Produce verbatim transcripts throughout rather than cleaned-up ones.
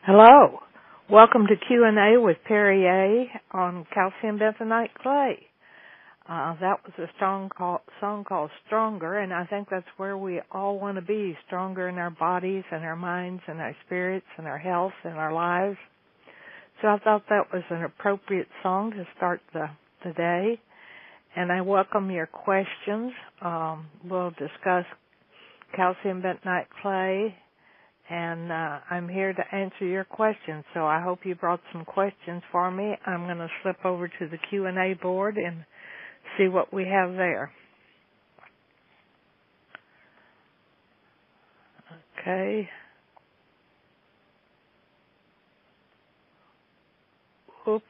Hello. Welcome to Q and A with Perry A. on calcium bentonite clay. Uh, that was a song, call, song called Stronger, and I think that's where we all want to be, stronger in our bodies and our minds and our spirits and our health and our lives. So I thought that was an appropriate song to start the, the day, and I welcome your questions. Um, we'll discuss calcium bentonite clay, and uh, I'm here to answer your questions. So I hope you brought some questions for me. I'm going to slip over to the Q and A board and see what we have there. Okay. Oops.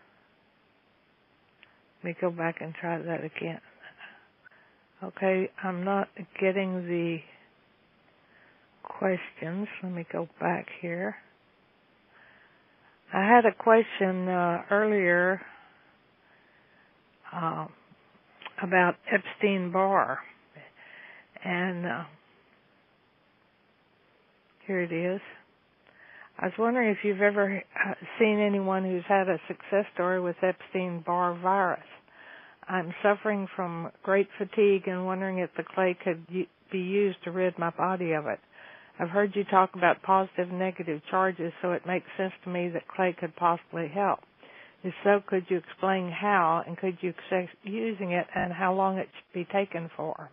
Let me go back and try that again. Okay, I'm not getting the questions. Let me go back here. I had a question uh, earlier uh, about Epstein-Barr, and uh, here it is. I was wondering if you've ever seen anyone who's had a success story with Epstein-Barr virus. I'm suffering from great fatigue and wondering if the clay could be used to rid my body of it. I've heard you talk about positive and negative charges, so it makes sense to me that clay could possibly help. If so, could you explain how, and could you accept using it and how long it should be taken for?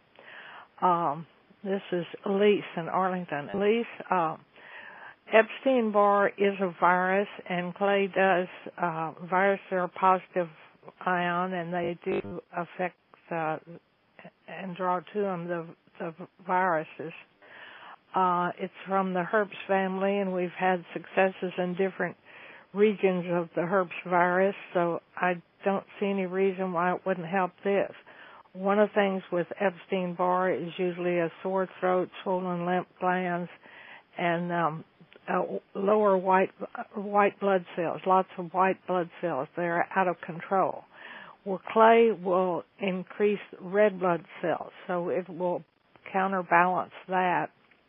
Um, this is Elise in Arlington. Elise, uh, Epstein-Barr is a virus, and clay does. Uh, viruses are positive ion, and they do affect uh, and draw to them the, the viruses. Uh, it's from the herpes family, and we've had successes in different regions of the herpes virus, so I don't see any reason why it wouldn't help this. One of the things with Epstein-Barr is usually a sore throat, swollen lymph glands, and um, uh, lower white white blood cells, lots of white blood cells. They're out of control. Well, clay will increase red blood cells, so it will counterbalance that.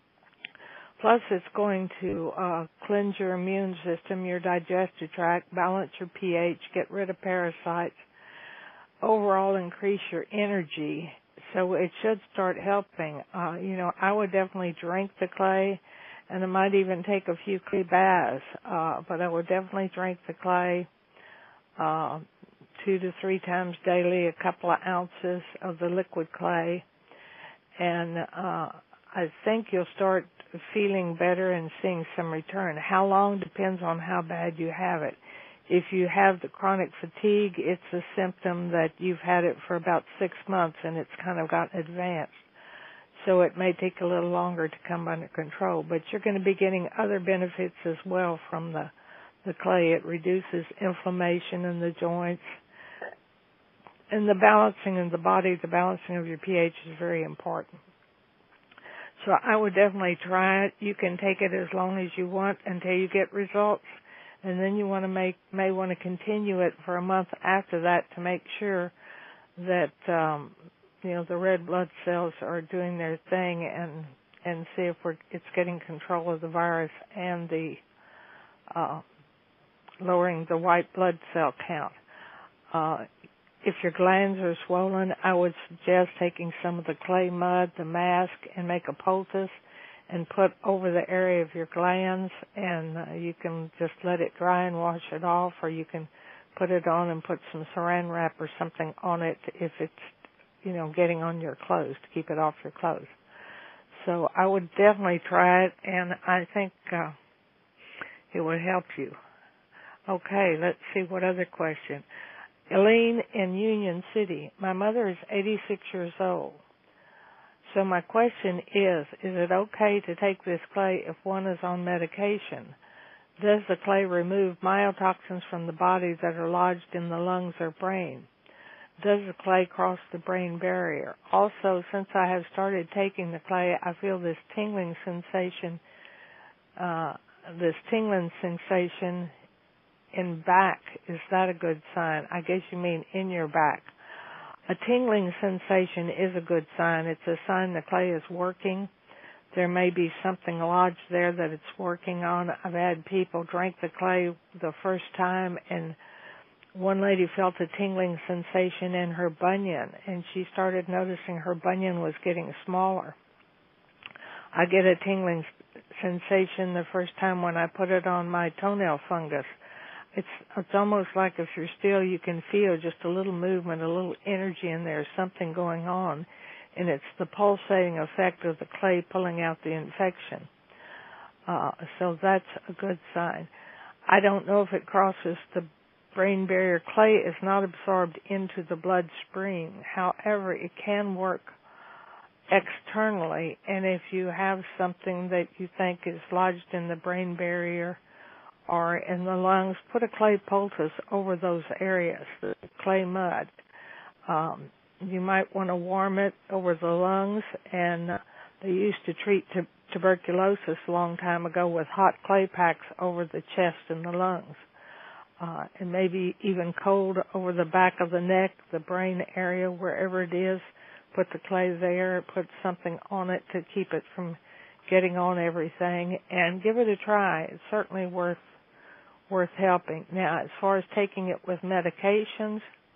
Plus, it's going to uh, cleanse your immune system, your digestive tract, balance your pH, get rid of parasites, overall increase your energy. So it should start helping. Uh, you know, I would definitely drink the clay, and I might even take a few clay baths, uh, but I would definitely drink the clay uh, two to three times daily, a couple of ounces of the liquid clay, and uh, I think you'll start feeling better and seeing some return. How long depends on how bad you have it. If you have the chronic fatigue, it's a symptom that you've had it for about six months and it's kind of gotten advanced. So it may take a little longer to come under control, but you're going to be getting other benefits as well from the, the clay. It reduces inflammation in the joints. And the balancing in the body, the balancing of your pH is very important. So I would definitely try it. You can take it as long as you want until you get results, and then you want to make may want to continue it for a month after that to make sure that um, you know the red blood cells are doing their thing, and and see if we're it's getting control of the virus and the uh, lowering the white blood cell count. Uh, If your glands are swollen, I would suggest taking some of the clay mud, the mask, and make a poultice and put over the area of your glands, and uh, you can just let it dry and wash it off, or you can put it on and put some saran wrap or something on it if it's, you know, getting on your clothes to keep it off your clothes. So I would definitely try it, and I think uh, it would help you. Okay, let's see what other question. Elaine in Union City. My mother is eighty-six years old. So my question is, is it okay to take this clay if one is on medication? Does the clay remove mycotoxins from the body that are lodged in the lungs or brain? Does the clay cross the brain barrier? Also, since I have started taking the clay, I feel this tingling sensation, uh, this tingling sensation in back. Is that a good sign? I guess you mean in your back. A tingling sensation is a good sign. It's a sign the clay is working. there may be something lodged there that it's working on. I've had people drink the clay the first time, and one lady felt a tingling sensation in her bunion, and she started noticing her bunion was getting smaller. I get a tingling sensation the first time when I put it on my toenail fungus. It's it's almost like if you're still, you can feel just a little movement, a little energy in there, something going on, and it's the pulsating effect of the clay pulling out the infection. Uh, so that's a good sign. I don't know if it crosses the brain barrier. Clay is not absorbed into the bloodstream. However, it can work externally, and if you have something that you think is lodged in the brain barrier or in the lungs, put a clay poultice over those areas, the clay mud. Um, you might want to warm it over the lungs, and uh, they used to treat t- tuberculosis a long time ago with hot clay packs over the chest and the lungs, uh, and maybe even cold over the back of the neck, the brain area, wherever it is. Put the clay there, put something on it to keep it from getting on everything, and give it a try. It's certainly worth worth helping. Now, as far as taking it with medications,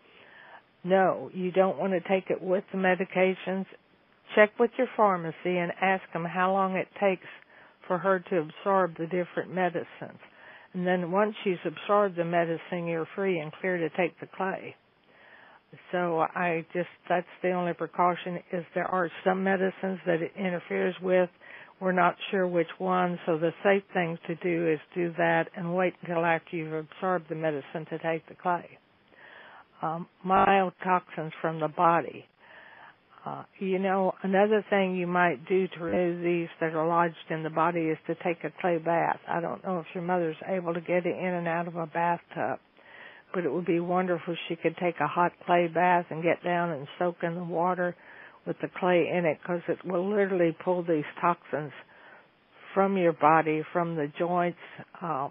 no, you don't want to take it with the medications. Check with your pharmacy and ask them how long it takes for her to absorb the different medicines. And then once she's absorbed the medicine, you're free and clear to take the clay. So I just, that's the only precaution, is there are some medicines that it interferes with. We're not sure which one, so the safe thing to do is do that and wait until after you've absorbed the medicine to take the clay. Um, mild toxins from the body. Uh, you know, another thing you might do to remove these that are lodged in the body is to take a clay bath. I don't know if your mother's able to get in and out of a bathtub, but it would be wonderful if she could take a hot clay bath and get down and soak in the water with the clay in it, because it will literally pull these toxins from your body, from the joints, uh,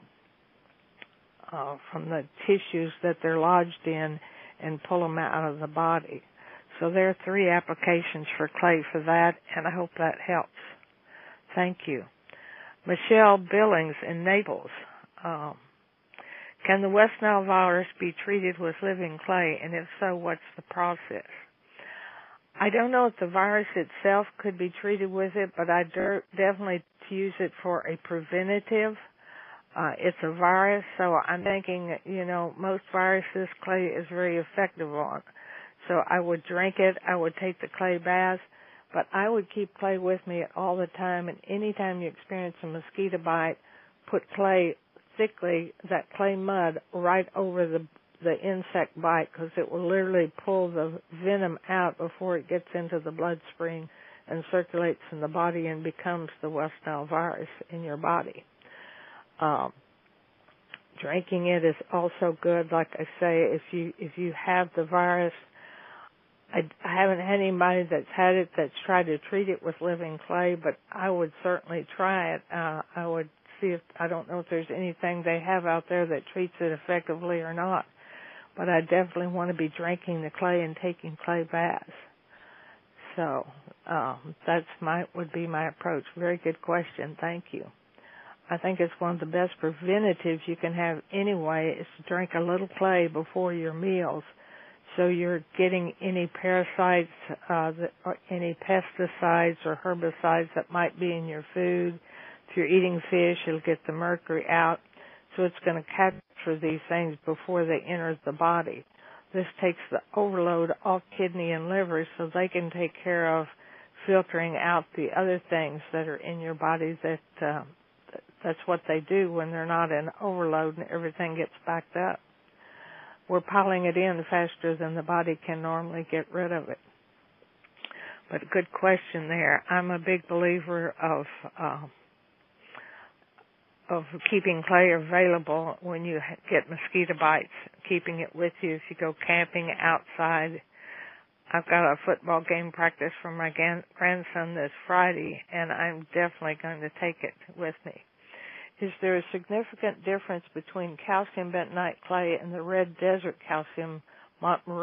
uh, from the tissues that they're lodged in, and pull them out of the body. So there are three applications for clay for that, and I hope that helps. Thank you. Michelle Billings in Naples. Um, Can the West Nile virus be treated with living clay, and if so, what's the process? I don't know if the virus itself could be treated with it, but I de- definitely use it for a preventative. Uh, it's a virus, so I'm thinking, you know, most viruses clay is very effective on. So I would drink it, I would take the clay bath, but I would keep clay with me all the time, and anytime you experience a mosquito bite, put clay thickly, that clay mud, right over the the insect bite, because it will literally pull the venom out before it gets into the bloodstream and circulates in the body and becomes the West Nile virus in your body. Um, drinking it is also good. Like I say, if you if you have the virus, I, I haven't had anybody that's had it that's tried to treat it with living clay, but I would certainly try it. Uh, I would see if, I don't know if there's anything they have out there that treats it effectively or not, but I definitely want to be drinking the clay and taking clay baths. So um, that's my would be my approach. Very good question. Thank you. I think it's one of the best preventatives you can have anyway is to drink a little clay before your meals, so you're getting any parasites, uh, that, or any pesticides or herbicides that might be in your food. If you're eating fish, it'll get the mercury out, so it's going to capture these things before they enter the body. This takes the overload off kidney and liver, so they can take care of filtering out the other things that are in your body. That uh, that's what they do when they're not in overload and everything gets backed up. We're piling it in faster than the body can normally get rid of it. But a good question there. I'm a big believer of uh, of keeping clay available when you get mosquito bites, keeping it with you if you go camping outside. I've got a football game practice for my grandson this Friday, and I'm definitely going to take it with me. Is there a significant difference between calcium bentonite clay and the red desert calcium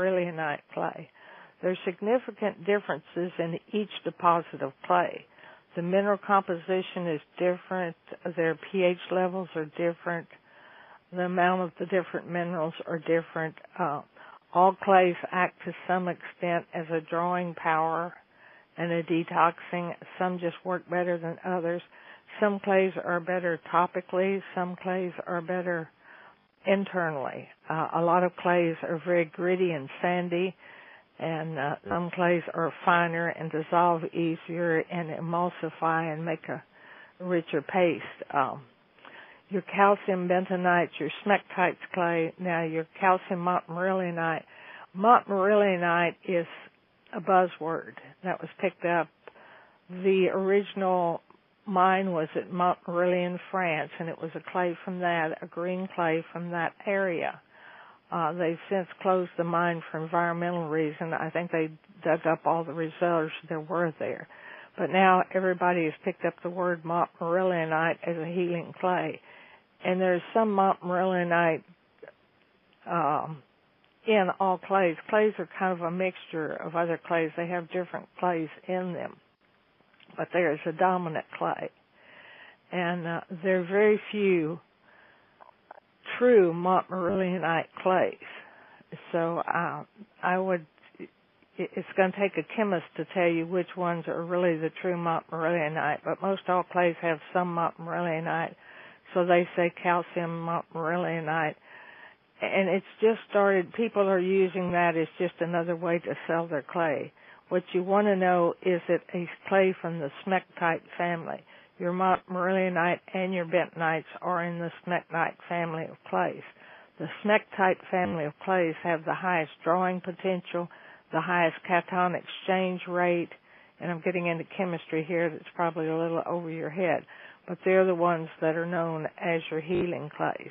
montmorillonite clay? There are significant differences in each deposit of clay. The mineral composition is different. Their pH levels are different. The amount of the different minerals are different. Uh, all clays act to some extent as a drawing power and a detoxing. Some just work better than others. Some clays are better topically. Some clays are better internally. Uh, a lot of clays are very gritty and sandy, and uh, some clays are finer and dissolve easier and emulsify and make a richer paste. Um, your calcium bentonite, your smectite clay, now your calcium montmorillonite. Montmorillonite is a buzzword that was picked up. The original mine was at Montmorillon, France, and it was a clay from that, a green clay from that area. Uh, they've since closed the mine for environmental reasons. I think they dug up all the reserves there were there. But now everybody has picked up the word montmorillonite as a healing clay. And there's some montmorillonite um, in all clays. Clays are kind of a mixture of other clays. They have different clays in them. But there is a dominant clay. And uh, there are very few true montmorillonite clays. So uh, I would, it's going to take a chemist to tell you which ones are really the true montmorillonite, but most all clays have some montmorillonite, so they say calcium montmorillonite. And it's just started, people are using that as just another way to sell their clay. What you want to know, is it a clay from the smectite family? Your montmorillonite and your bentonites are in the smectite family of clays. The smectite family of clays have the highest drawing potential, the highest cation exchange rate, and I'm getting into chemistry here that's probably a little over your head, but they're the ones that are known as your healing clays.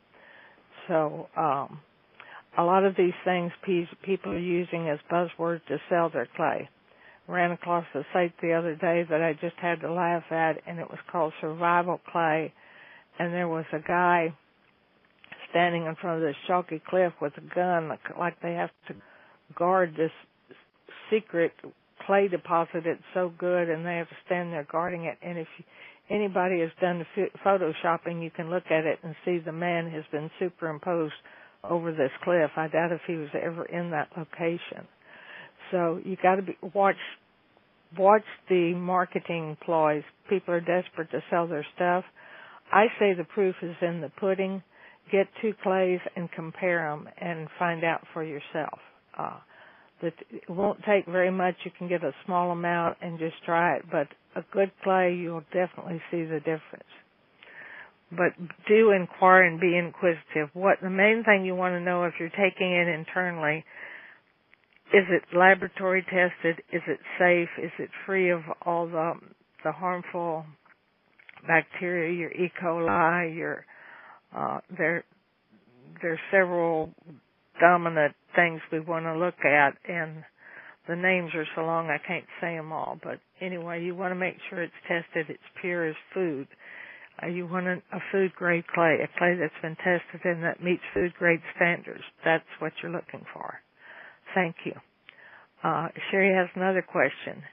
So um, a lot of these things people are using as buzzwords to sell their clay. Ran across a site the other day that I just had to laugh at, and it was called Survival Clay, and there was a guy standing in front of this chalky cliff with a gun, like, like they have to guard this secret clay deposit. It's so good, and they have to stand there guarding it. And if anybody has done photoshopping, you can look at it and see the man has been superimposed over this cliff. I doubt if he was ever in that location. So you got to be watch watch the marketing ploys. People are desperate to sell their stuff. I say the proof is in the pudding. Get two clays and compare them and find out for yourself. Uh, that it won't take very much. You can get a small amount and just try it. But a good clay, you'll definitely see the difference. But do inquire and be inquisitive. What the main thing you want to know if you're taking it internally, is it laboratory tested? Is it safe? Is it free of all the the harmful bacteria, your E. coli, your uh, there there's several dominant things we want to look at, and the names are so long I can't say them all. But anyway, you want to make sure it's tested, it's pure as food. Uh, you want a, a food-grade clay, a clay that's been tested and that meets food-grade standards. That's what you're looking for. Thank you. Uh, Sherry has another question.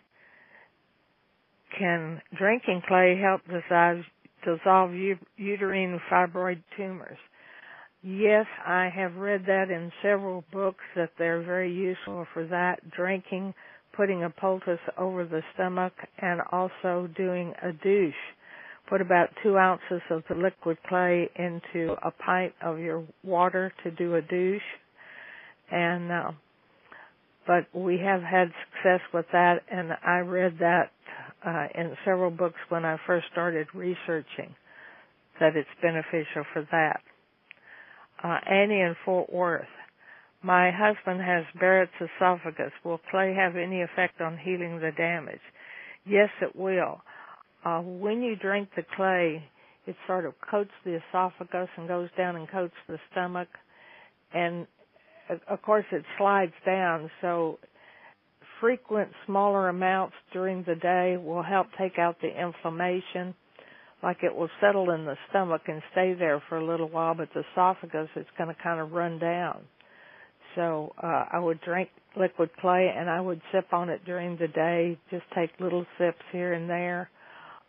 Can drinking clay help dissolve, dissolve uterine fibroid tumors? Yes, I have read that in several books that they're very useful for that. Drinking, putting a poultice over the stomach, and also doing a douche. Put about two ounces of the liquid clay into a pint of your water to do a douche. And uh, but we have had success with that, and I read that uh, in several books when I first started researching that it's beneficial for that. Uh, Annie in Fort Worth. My husband has Barrett's esophagus. Will clay have any effect on healing the damage? Yes, it will. Uh, when you drink the clay, it sort of coats the esophagus and goes down and coats the stomach. And, of course, it slides down, so frequent smaller amounts during the day will help take out the inflammation. Like it will settle in the stomach and stay there for a little while, but the esophagus, it's going to kind of run down. So uh, I would drink liquid clay, and I would sip on it during the day, just take little sips here and there.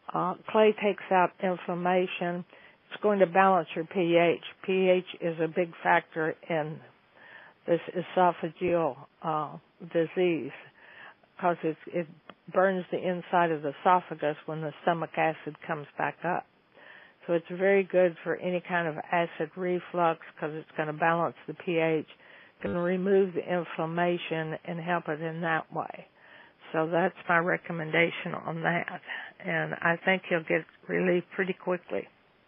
Uh, clay takes out inflammation. It's going to balance your pH. pH is a big factor in this esophageal uh, disease because it, it burns the inside of the esophagus when the stomach acid comes back up. So it's very good for any kind of acid reflux because it's going to balance the pH, going to remove the inflammation and help it in that way. So that's my recommendation on that. And I think you'll get relief pretty quickly.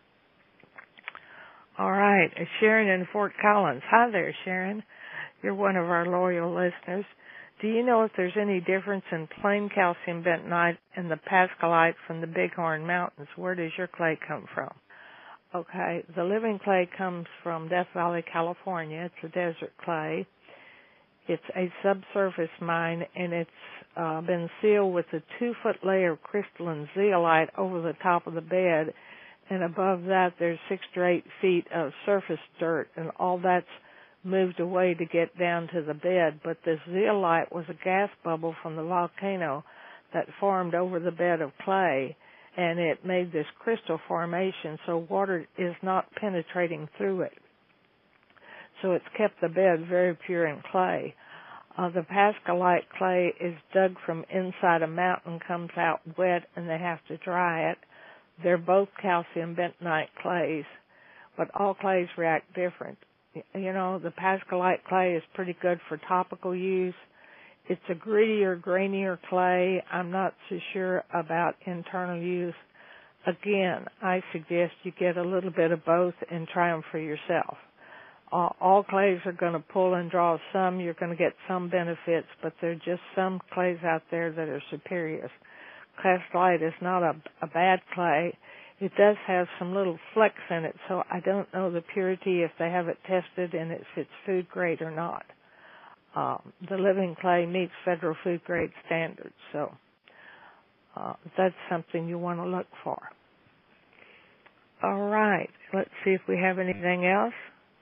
All right, Sharon in Fort Collins. Hi there, Sharon. You're one of our loyal listeners. Do you know if there's any difference in plain calcium bentonite and the pascalite from the Bighorn Mountains? Where does your clay come from? Okay, the living clay comes from Death Valley, California. It's a desert clay. It's a subsurface mine, and it's uh, been sealed with a two-foot layer of crystalline zeolite over the top of the bed, and above that there's six to eight feet of surface dirt, and all that's moved away to get down to the bed. But this zeolite was a gas bubble from the volcano that formed over the bed of clay, and it made this crystal formation, so water is not penetrating through it. So it's kept the bed very pure in clay. Uh, the pascalite clay is dug from inside a mountain, comes out wet, and they have to dry it. They're both calcium bentonite clays, but all clays react different. You know, the pascalite clay is pretty good for topical use. It's a grittier, grainier clay. I'm not so sure about internal use. Again, I suggest you get a little bit of both and try them for yourself. Uh, all clays are going to pull and draw some. You're going to get some benefits, but there are just some clays out there that are superior. Pascalite is not a, a bad clay. It does have some little flecks in it, so I don't know the purity if they have it tested and if it's food grade or not. Um, the living clay meets federal food grade standards, so uh, that's something you want to look for. All right, let's see if we have anything else.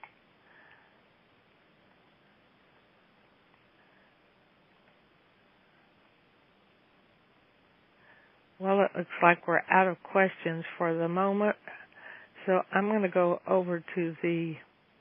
Well, it looks like we're out of questions for the moment, so I'm going to go over to the,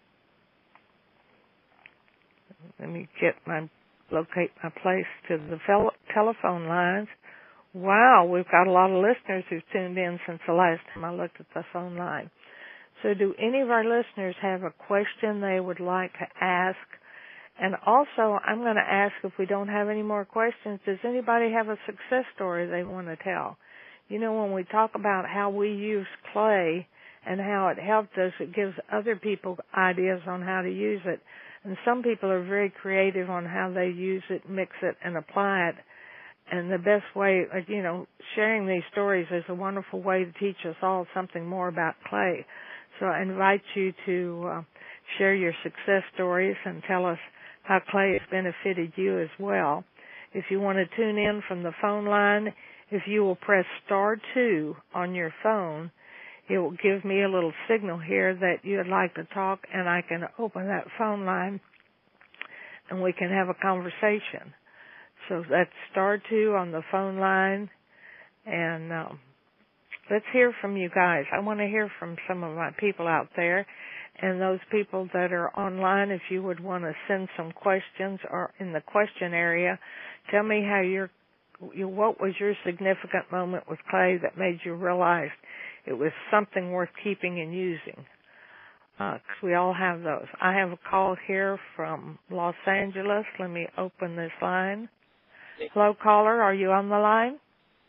let me get my, locate my place to the fel- telephone lines. Wow, we've got a lot of listeners who've tuned in since the last time I looked at the phone line. So do any of our listeners have a question they would like to ask? And also, I'm going to ask, if we don't have any more questions, does anybody have a success story they want to tell? You know, when we talk about how we use clay and how it helped us, it gives other people ideas on how to use it. And some people are very creative on how they use it, mix it, and apply it. And the best way, you know, sharing these stories is a wonderful way to teach us all something more about clay. So I invite you to uh, share your success stories and tell us how clay has benefited you as well. If you want to tune in from the phone line, if you will press star two on your phone, it will give me a little signal here that you'd like to talk, and I can open that phone line and we can have a conversation. So that's star two on the phone line, and um, let's hear from you guys. I want to hear from some of my people out there. And those people that are online, if you would want to send some questions or in the question area, tell me how your, your what was your significant moment with clay that made you realize it was something worth keeping and using. Because uh, we all have those. I have a call here from Los Angeles. Let me open this line. Hello, caller. Are you on the line?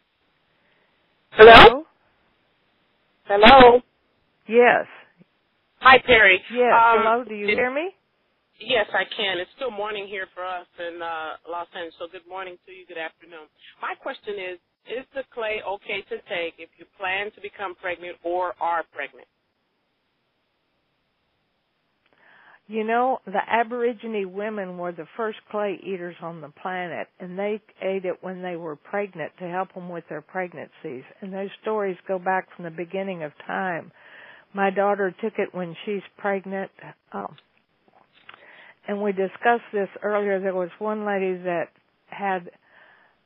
Hello? Hello? Yes. Hi, Terry. Yes. Um, Hello. Do you it, hear me? Yes, I can. It's still morning here for us in uh, Los Angeles, so good morning to you. Good afternoon. My question is, is the clay okay to take if you plan to become pregnant or are pregnant? You know, the Aborigine women were the first clay eaters on the planet, and they ate it when they were pregnant to help them with their pregnancies. And those stories go back from the beginning of time. My daughter took it when she's pregnant, um, and we discussed this earlier. There was one lady that had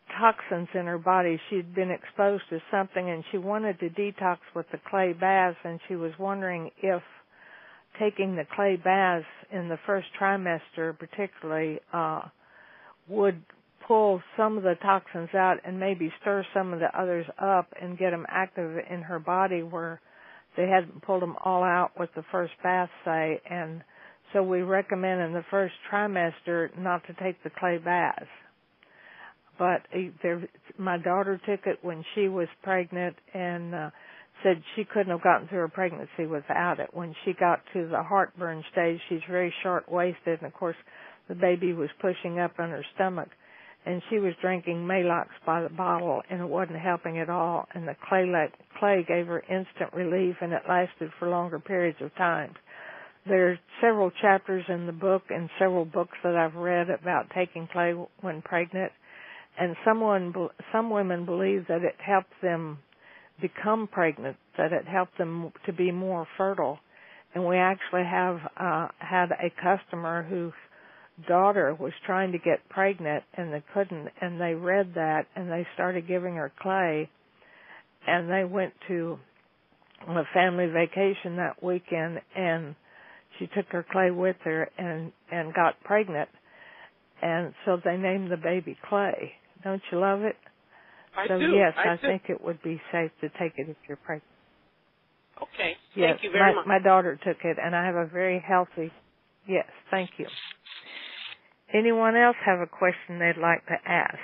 toxins in her body. She'd been exposed to something, and she wanted to detox with the clay baths, and she was wondering if taking the clay baths in the first trimester particularly uh, would pull some of the toxins out and maybe stir some of the others up and get them active in her body where they hadn't pulled them all out with the first bath, say. And so we recommend in the first trimester not to take the clay baths. But there, my daughter took it when she was pregnant and uh, said she couldn't have gotten through her pregnancy without it. When she got to the heartburn stage, she's very short-waisted, and, of course, the baby was pushing up on her stomach. And she was drinking Maalox by the bottle, and it wasn't helping at all. And the clay, clay gave her instant relief, and it lasted for longer periods of time. There are several chapters in the book and several books that I've read about taking clay when pregnant. And someone, some women believe that it helped them become pregnant, that it helped them to be more fertile. And we actually have uh, had a customer whose daughter was trying to get pregnant and they couldn't, and they read that and they started giving her clay, and they went to a family vacation that weekend, and she took her clay with her and, and got pregnant. And so they named the baby Clay. Don't you love it? I so, do. yes, I, I do. think it would be safe to take it if you're pregnant. Okay. Yes, thank you very my, much. my daughter took it, and I have a very healthy, yes, thank you. Anyone else have a question they'd like to ask?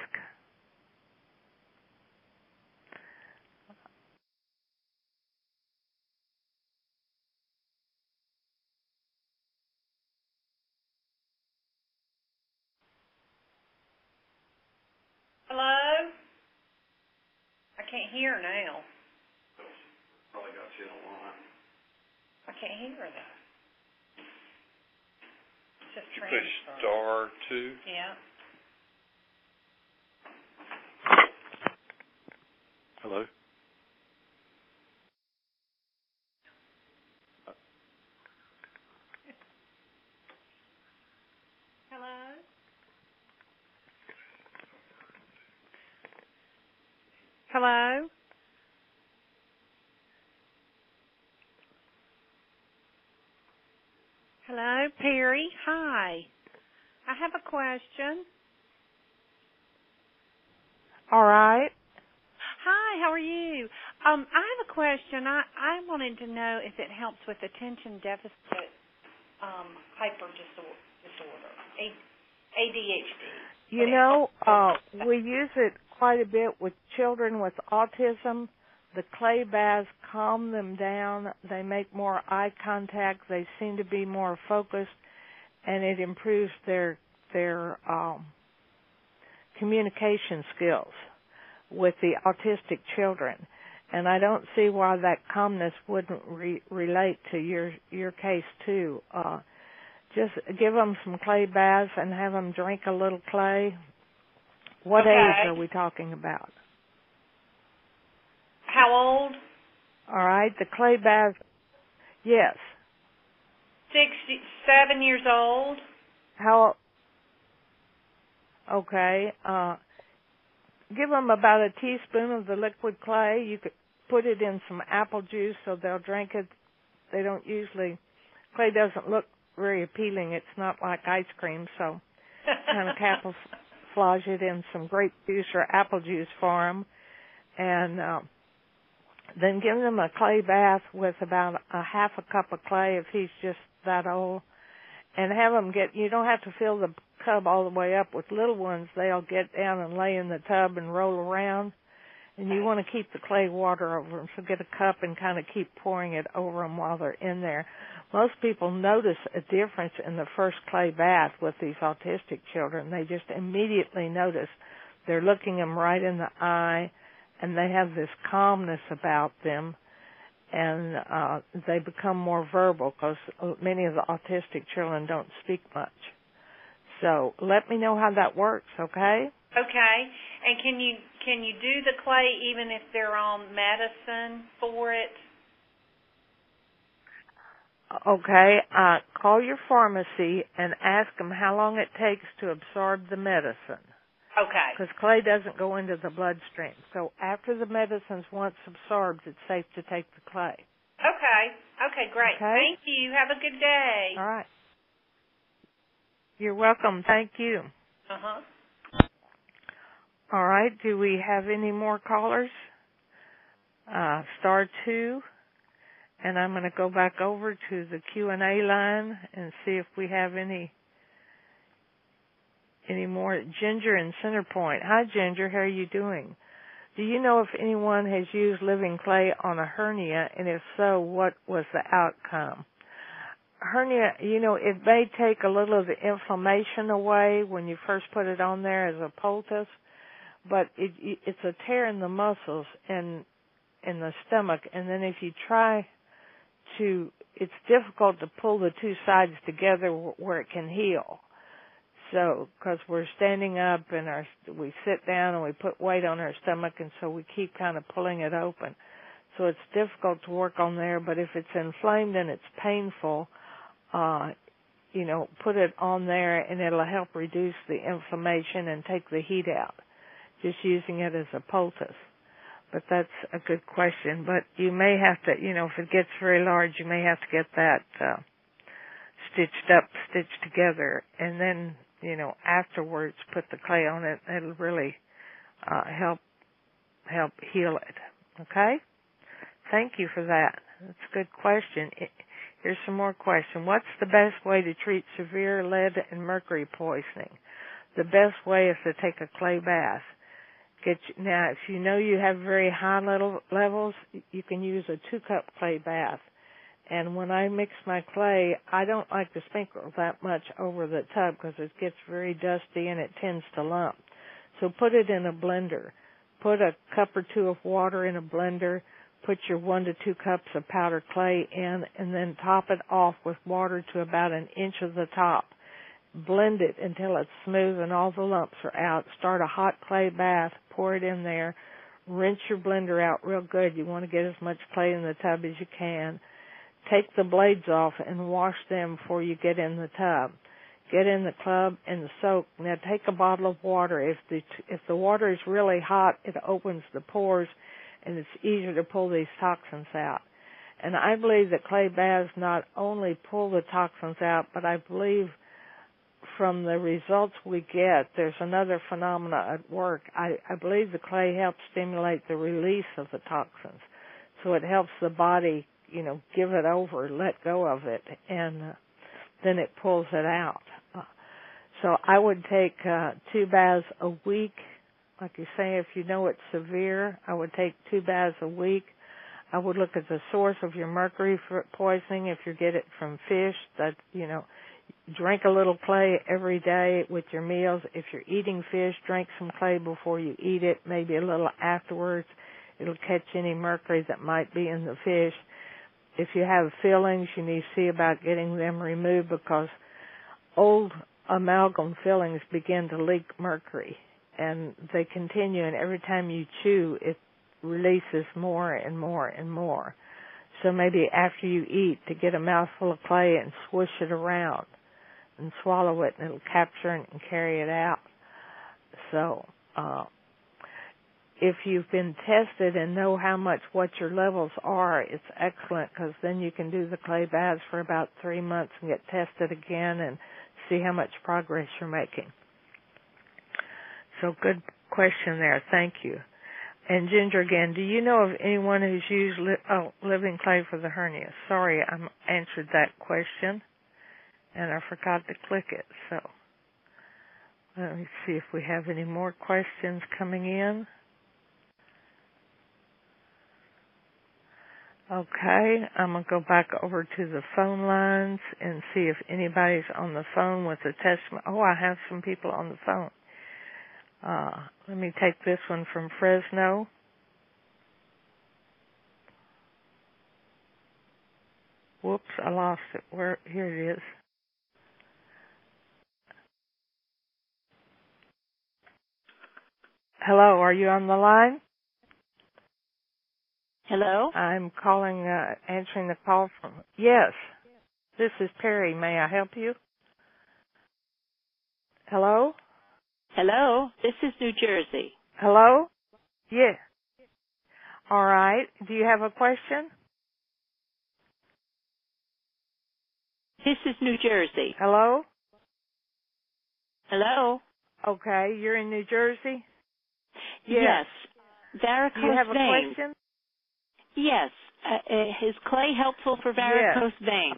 Hello? I can't hear now. Probably got you on line. I can't hear that. It's just You transfer. push star two. Yeah. Hello? Hello? Hello? Hello, Perry. Hi. I have a question. All right. Hi, how are you? Um, I have a question. I, I wanted to know if it helps with attention deficit um, hyper disorder, A D H D. You know, uh, we use it quite a bit with children with autism. The clay baths calm them down. They make more eye contact. They seem to be more focused, and it improves their their um, communication skills with the autistic children. And I don't see why that calmness wouldn't re- relate to your your case too. Uh, just give them some clay baths and have them drink a little clay. What okay. age are we talking about? How old? All right, the clay baths, yes. Sixty, seven years old. How? Okay. Uh, give them about a teaspoon of the liquid clay. You could put it in some apple juice so they'll drink it. They don't usually, clay doesn't look very appealing. It's not like ice cream, so kind of camouflage it in some grape juice or apple juice for them. And uh, then give them a clay bath with about a half a cup of clay if he's just that old. And have them get, you don't have to fill the tub all the way up. With little ones, they'll get down and lay in the tub and roll around. And you want to keep the clay water over them, so get a cup and kind of keep pouring it over them while they're in there. Most people notice a difference in the first clay bath with these autistic children. They just immediately notice. They're looking them right in the eye, and they have this calmness about them, and uh, they become more verbal because many of the autistic children don't speak much. So let me know how that works, okay? Okay. And can you can you do the clay even if they're on medicine for it? Okay. Uh, call your pharmacy and ask them how long it takes to absorb the medicine. Okay. Because clay doesn't go into the bloodstream. So after the medicine's once absorbed, it's safe to take the clay. Okay. Okay, great. Okay? Thank you. Have a good day. All right. You're welcome. Thank you. Uh-huh. All right. Do we have any more callers? Uh, star two. And I'm going to go back over to the Q and A line and see if we have any any more. Ginger in Center Point. Hi, Ginger. How are you doing? Do you know if anyone has used living clay on a hernia, and if so, what was the outcome? Hernia, you know, it may take a little of the inflammation away when you first put it on there as a poultice, but it, it's a tear in the muscles and in the stomach, and then if you try to, it's difficult to pull the two sides together where it can heal. So, because we're standing up and our, we sit down and we put weight on our stomach, and so we keep kind of pulling it open. So it's difficult to work on there, but if it's inflamed and it's painful, uh, you know, put it on there and it'll help reduce the inflammation and take the heat out, just using it as a poultice. But that's a good question. But you may have to, you know, if it gets very large, you may have to get that uh, stitched up, stitched together, and then, you know, afterwards put the clay on it. It'll really uh, help help heal it. Okay? Thank you for that. That's a good question. It, here's some more question. What's the best way to treat severe lead and mercury poisoning? The best way is to take a clay bath. Get you, now, if you know you have very high level, levels, you can use a two-cup clay bath. And when I mix my clay, I don't like to sprinkle that much over the tub because it gets very dusty and it tends to lump. So put it in a blender. Put a cup or two of water in a blender. Put your one to two cups of powdered clay in, and then top it off with water to about an inch of the top. Blend it until it's smooth and all the lumps are out. Start a hot clay bath. Pour it in there. Rinse your blender out real good. You want to get as much clay in the tub as you can. Take the blades off and wash them before you get in the tub. Get in the tub and soak. Now take a bottle of water. If the if the water is really hot, it opens the pores and it's easier to pull these toxins out. And I believe that clay baths not only pull the toxins out, but I believe from the results we get, there's another phenomena at work. I, I believe the clay helps stimulate the release of the toxins. So it helps the body, you know, give it over, let go of it, and uh, then it pulls it out. Uh, so I would take uh, two baths a week. Like you say, if you know it's severe, I would take two baths a week. I would look at the source of your mercury poisoning. If you get it from fish, that, you know, drink a little clay every day with your meals. If you're eating fish, drink some clay before you eat it, maybe a little afterwards. It'll catch any mercury that might be in the fish. If you have fillings, you need to see about getting them removed because old amalgam fillings begin to leak mercury, and they continue, and every time you chew, it releases more and more and more. So maybe after you eat, to get a mouthful of clay and swish it around and swallow it, and it'll capture it and carry it out. So uh, if you've been tested and know how much, what your levels are, it's excellent because then you can do the clay baths for about three months and get tested again and see how much progress you're making. So good question there. Thank you. And Ginger again, do you know of anyone who's used li- oh, living clay for the hernia? Sorry, I answered that question, and I forgot to click it. So let me see if we have any more questions coming in. Okay, I'm going to go back over to the phone lines and see if anybody's on the phone with a testimony. Oh, I have some people on the phone. Uh, let me take this one from Fresno. Whoops, I lost it. Where? Here it is. Hello, are you on the line? Hello? I'm calling, uh, answering the call from... Yes, this is Perry. May I help you? Hello? Hello, this is New Jersey. Hello? Yes. All right. Do you have a question? This is New Jersey. Hello? Hello? Okay, you're in New Jersey? Yes. Varicose Do you have a vein. question? Yes. Uh, uh, is clay helpful for varicose Yes. vein?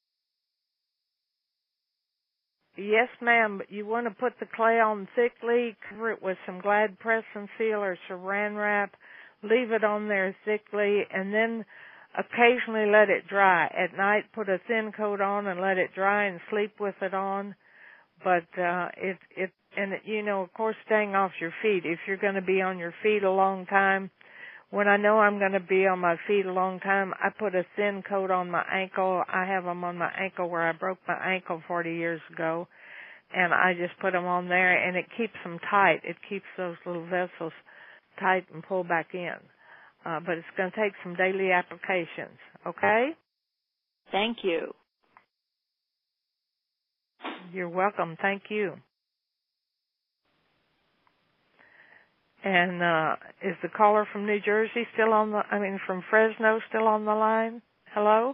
Yes, ma'am, but you want to put the clay on thickly, cover it with some Glad press and seal or saran wrap, leave it on there thickly, and then occasionally let it dry. At night, put a thin coat on and let it dry and sleep with it on. But uh it it and it, you know, of course, staying off your feet. If you're going to be on your feet a long time, when I know I'm going to be on my feet a long time, I put a thin coat on my ankle. I have them on my ankle where I broke my ankle forty years ago, and I just put them on there, and it keeps them tight. It keeps those little vessels tight and pull back in. Uh, but it's going to take some daily applications, okay? Thank you. You're welcome. Thank you. And uh, is the caller from New Jersey still on the, I mean, from Fresno still on the line? Hello?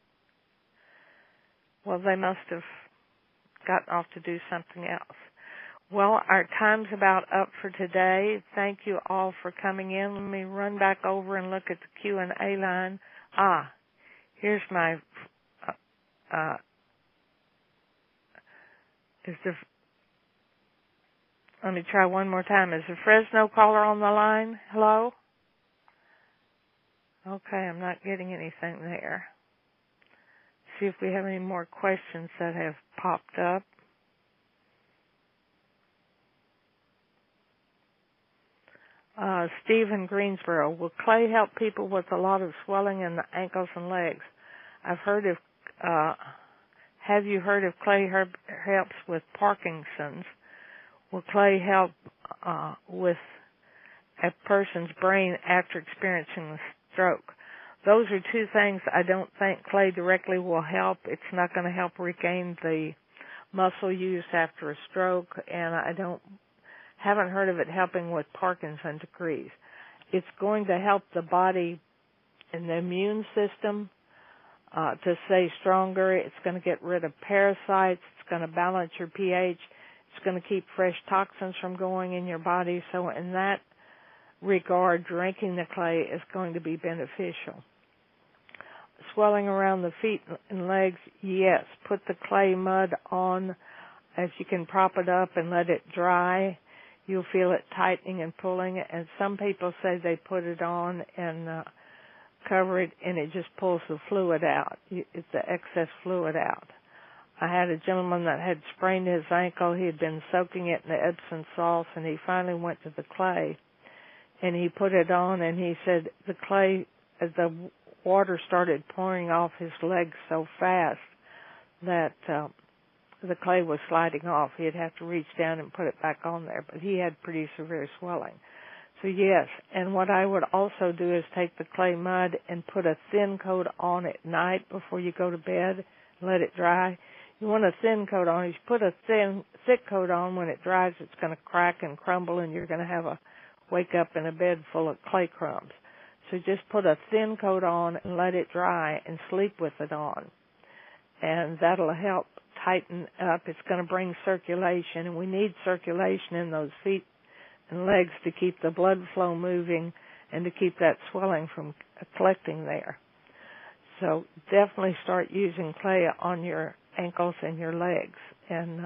Well, they must have gotten off to do something else. Well, our time's about up for today. Thank you all for coming in. Let me run back over and look at the Q and A line. Ah, here's my, uh, uh, is the, let me try one more time. Is the Fresno caller on the line? Hello? Okay, I'm not getting anything there. See if we have any more questions that have popped up. Uh, Steve in Greensboro. Will clay help people with a lot of swelling in the ankles and legs? I've heard of, uh, have you heard of clay herb, helps with Parkinson's? Will clay help uh, with a person's brain after experiencing a stroke? Those are two things I don't think clay directly will help. It's not going to help regain the muscle use after a stroke, and I don't haven't heard of it helping with Parkinson's decrease. It's going to help the body and the immune system uh, to stay stronger. It's going to get rid of parasites. It's going to balance your pH. It's going to keep fresh toxins from going in your body. So in that regard, drinking the clay is going to be beneficial. Swelling around the feet and legs, yes. Put the clay mud on. If you can prop it up and let it dry, you'll feel it tightening and pulling. And some people say they put it on and uh, cover it, and it just pulls the fluid out. It's the excess fluid out. I had a gentleman that had sprained his ankle. He had been soaking it in the Epsom salts, and he finally went to the clay, and he put it on, and he said the clay, as the water started pouring off his legs so fast that uh, the clay was sliding off. He'd have to reach down and put it back on there, but he had pretty severe swelling. So yes, and what I would also do is take the clay mud and put a thin coat on at night before you go to bed, let it dry. You want a thin coat on. If you put a thin, thick coat on, when it dries, it's going to crack and crumble, and you're going to have a wake up in a bed full of clay crumbs. So just put a thin coat on and let it dry and sleep with it on. And that'll help tighten up. It's going to bring circulation, and we need circulation in those feet and legs to keep the blood flow moving and to keep that swelling from collecting there. So definitely start using clay on your ankles and your legs, and uh,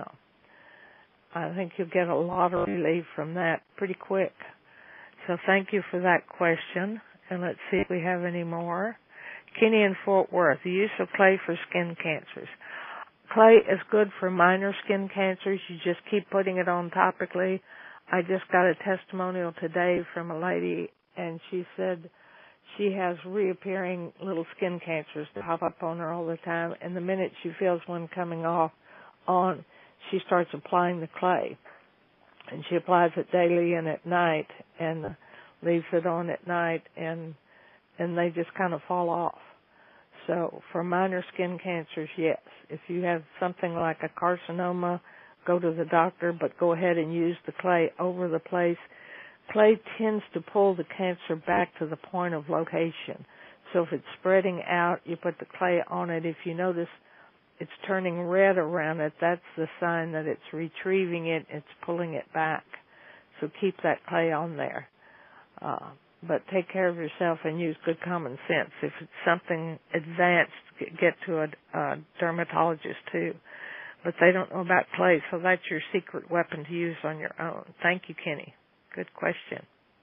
I think you'll get a lot of relief from that pretty quick. So thank you for that question, and let's see if we have any more. Kenny in Fort Worth, the use of clay for skin cancers. Clay is good for minor skin cancers. You just keep putting it on topically. I just got a testimonial today from a lady, and she said she has reappearing little skin cancers that pop up on her all the time, and the minute she feels one coming off on, she starts applying the clay. And she applies it daily and at night and leaves it on at night, and and they just kind of fall off. So for minor skin cancers, yes. If you have something like a carcinoma, go to the doctor, but go ahead and use the clay over the place. Clay tends to pull the cancer back to the point of location. So if it's spreading out, you put the clay on it. If you notice it's turning red around it, that's the sign that it's retrieving it, it's pulling it back. So keep that clay on there. Uh, but take care of yourself and use good common sense. If it's something advanced, get to a, a dermatologist too. But they don't know about clay, so that's your secret weapon to use on your own. Thank you, Kenny. Good question.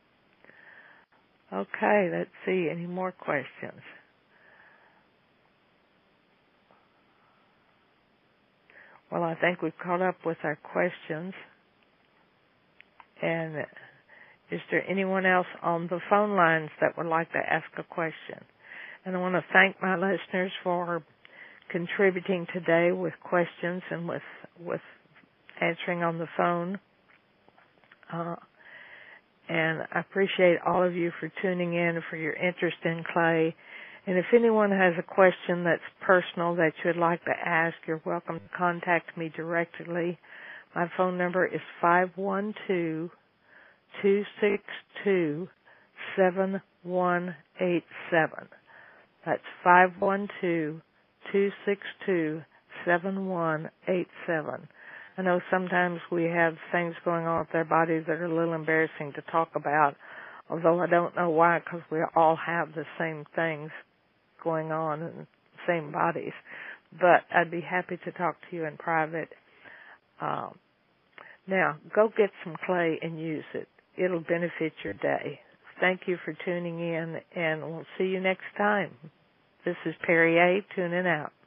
Okay, let's see. Any more questions? Well, I think we've caught up with our questions. And is there anyone else on the phone lines that would like to ask a question? And I want to thank my listeners for contributing today with questions and with with answering on the phone. Uh, and I appreciate all of you for tuning in, for your interest in clay. And if anyone has a question that's personal that you would like to ask, you're welcome to contact me directly. My phone number is five one two, two six two, seven one eight seven. That's five one two, two six two, seven one eight seven. I know sometimes we have things going on with our bodies that are a little embarrassing to talk about, although I don't know why, because we all have the same things going on in the same bodies. But I'd be happy to talk to you in private. Um, now, go get some clay and use it. It'll benefit your day. Thank you for tuning in, and we'll see you next time. This is Perry A. tuning out.